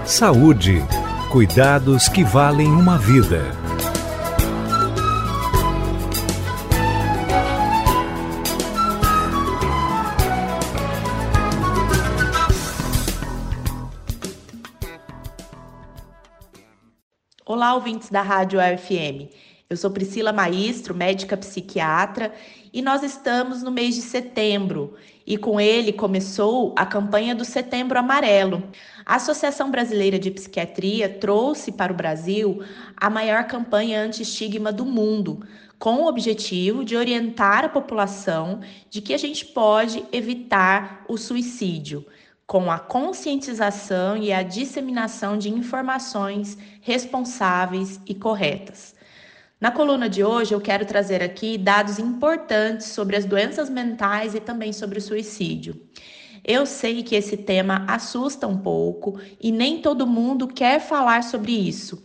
Saúde. Cuidados que valem uma vida. Olá, ouvintes da Rádio UFM. Eu sou Priscila Maestro, médica psiquiatra, e nós estamos no mês de setembro, e com ele começou a campanha do Setembro Amarelo. A Associação Brasileira de Psiquiatria trouxe para o Brasil a maior campanha anti-estigma do mundo, com o objetivo de orientar a população de que a gente pode evitar o suicídio, com a conscientização e a disseminação de informações responsáveis e corretas. Na coluna de hoje, eu quero trazer aqui dados importantes sobre as doenças mentais e também sobre o suicídio. Eu sei que esse tema assusta um pouco e nem todo mundo quer falar sobre isso,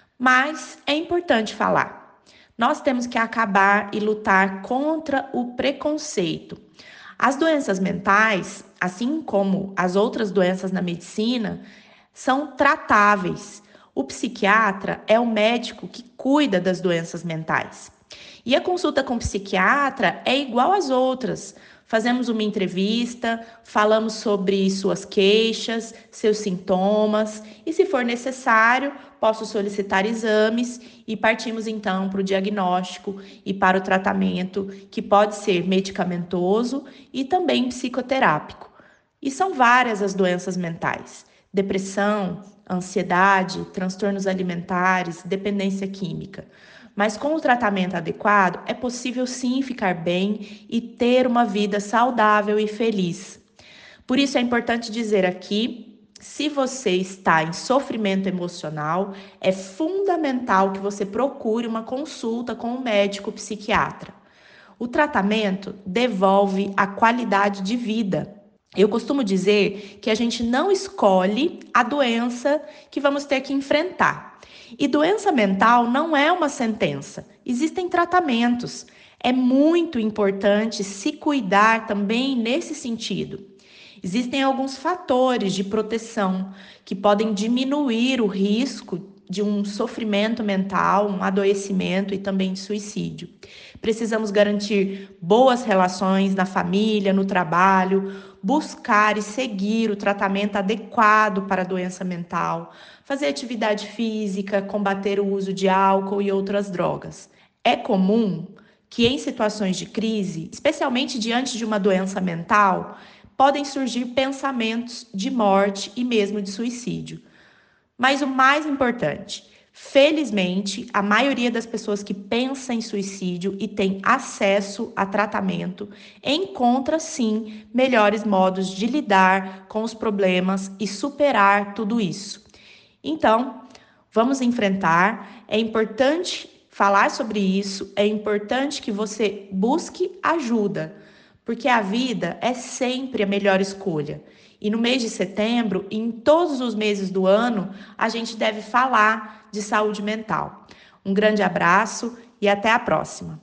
mas é importante falar. Nós temos que acabar e lutar contra o preconceito. As doenças mentais, assim como as outras doenças na medicina, são tratáveis. O psiquiatra é o médico que cuida das doenças mentais. E a consulta com o psiquiatra é igual às outras. Fazemos uma entrevista, falamos sobre suas queixas, seus sintomas e, se for necessário, posso solicitar exames e partimos então para o diagnóstico e para o tratamento, que pode ser medicamentoso e também psicoterápico. E são várias as doenças mentais: depressão, ansiedade, transtornos alimentares, dependência química. Mas com o tratamento adequado, é possível sim ficar bem e ter uma vida saudável e feliz. Por isso é importante dizer aqui, se você está em sofrimento emocional, é fundamental que você procure uma consulta com um médico psiquiatra. O tratamento devolve a qualidade de vida. Eu costumo dizer que a gente não escolhe a doença que vamos ter que enfrentar. E doença mental não é uma sentença. Existem tratamentos. É muito importante se cuidar também nesse sentido. Existem alguns fatores de proteção que podem diminuir o risco de um sofrimento mental, um adoecimento e também de suicídio. Precisamos garantir boas relações na família, no trabalho, buscar e seguir o tratamento adequado para a doença mental, fazer atividade física, combater o uso de álcool e outras drogas. É comum que em situações de crise, especialmente diante de uma doença mental, podem surgir pensamentos de morte e mesmo de suicídio. Mas o mais importante, felizmente, a maioria das pessoas que pensa em suicídio e tem acesso a tratamento encontra, sim, melhores modos de lidar com os problemas e superar tudo isso. Então, vamos enfrentar. É importante falar sobre isso, é importante que você busque ajuda, porque a vida é sempre a melhor escolha. E no mês de setembro, e em todos os meses do ano, a gente deve falar de saúde mental. Um grande abraço e até a próxima.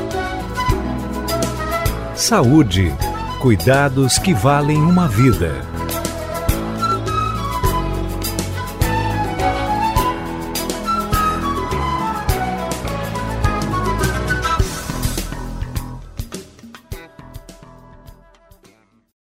Saúde. Cuidados que valem uma vida.